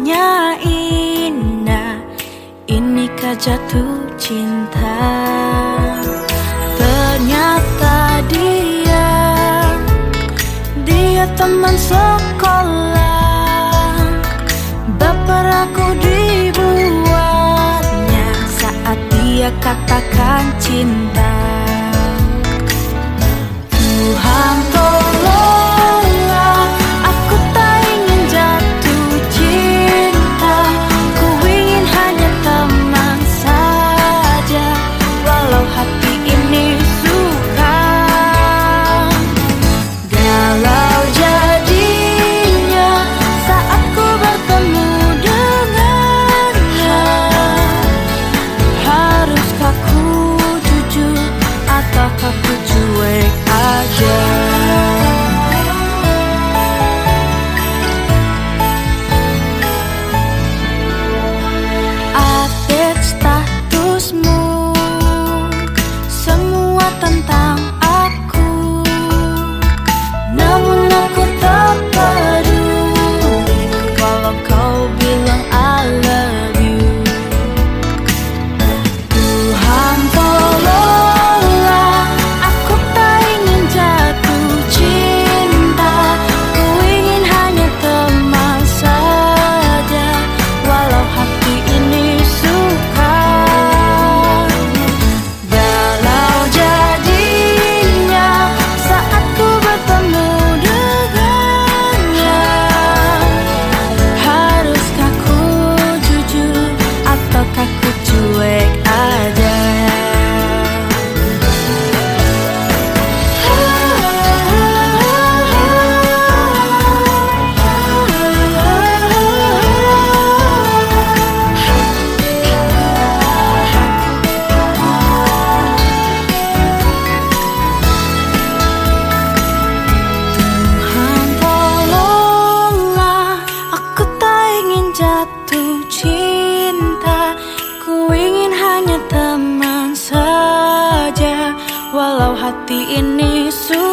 Semuanya indah, inikah jatuh cinta? Ternyata dia teman sekolah. Baper aku dibuatnya saat dia katakan cinta. Tuhan tolonglah, aku tak ingin jatuh cinta. Ku ingin hanya teman saja, walau hati ini suka. Galau jadinya saat ku bertemu dengannya. Haruskah ku jujur ataukah ku cuek aja? Update statusmu, semua tentang aku. Namun aku tak peduli walau kau bilang I love you. Tuhan tolonglah, aku tak ingin jatuh cinta. Ku ingin hanya teman saja, walau hati ini suka. Galau jadinya saat ku bertemu dengannya. Haruskah ku jujur ataukah ku cuek aja? Tuhan tolonglah, aku tak ingin jatuh cinta. Ku ingin hanya teman saja, walau hati ini suka.